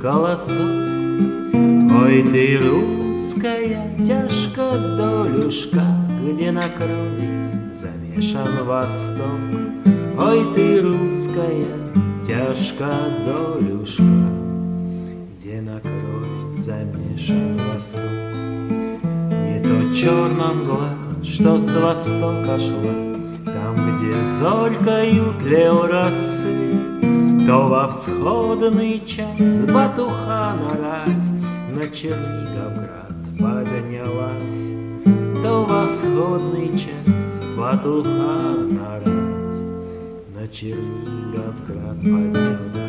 колосок. Ой, ты русская тяжко долюшка, где на крови замешан Восток. Ой, ты русская тяжко долюшка, где на крови замешан Восток. Не то черная мгла, что с востока шла, там, где зорькою тлел рассвет, то во всходный час батухана рать на Черниговград поднялась, то во всходный час батухана рать на Черниговград поднялась.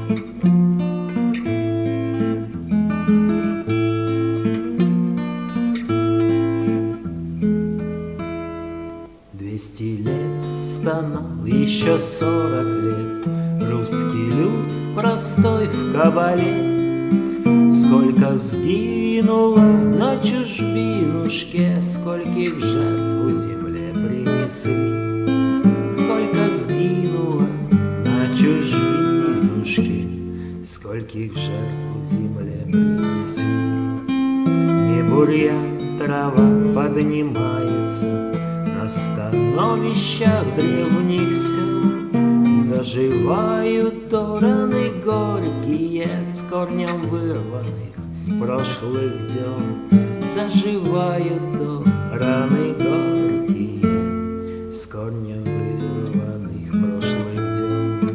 200 лет стонал, еще 40 лет русский люд простой в кабале. Сколько сгинуло на чужбинушке, скольких жертв у земле принесли. Сколько сгинуло на чужбинушке, скольких жертв у земле принесли. Не бурьян, трава поднимается на становищах древних сел, заживают то раны горькие с корнем вырванных прошлых дел. Заживают то раны горькие с корнем вырванных прошлых дел.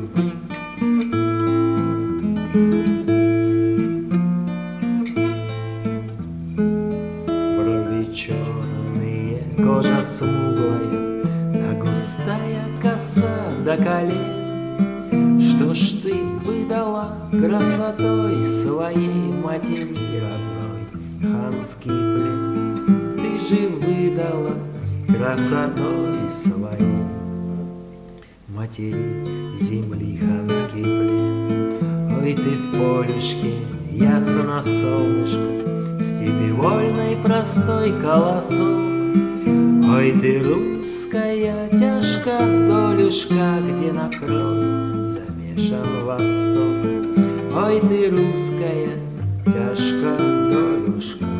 Брови черные, кожа смуглая, да густая коса до колен. Что ж ты выдала красотой своей матери родной ханский плен? Ты же выдала красотой своей матери земли ханский плен. Ой, ты в полюшке, ясно солнышко, в степи вольной простой колосок. Ой, ты русская тяжко долюшка, где на крови замешан Восток. Ой, ты русская тяжко долюшка,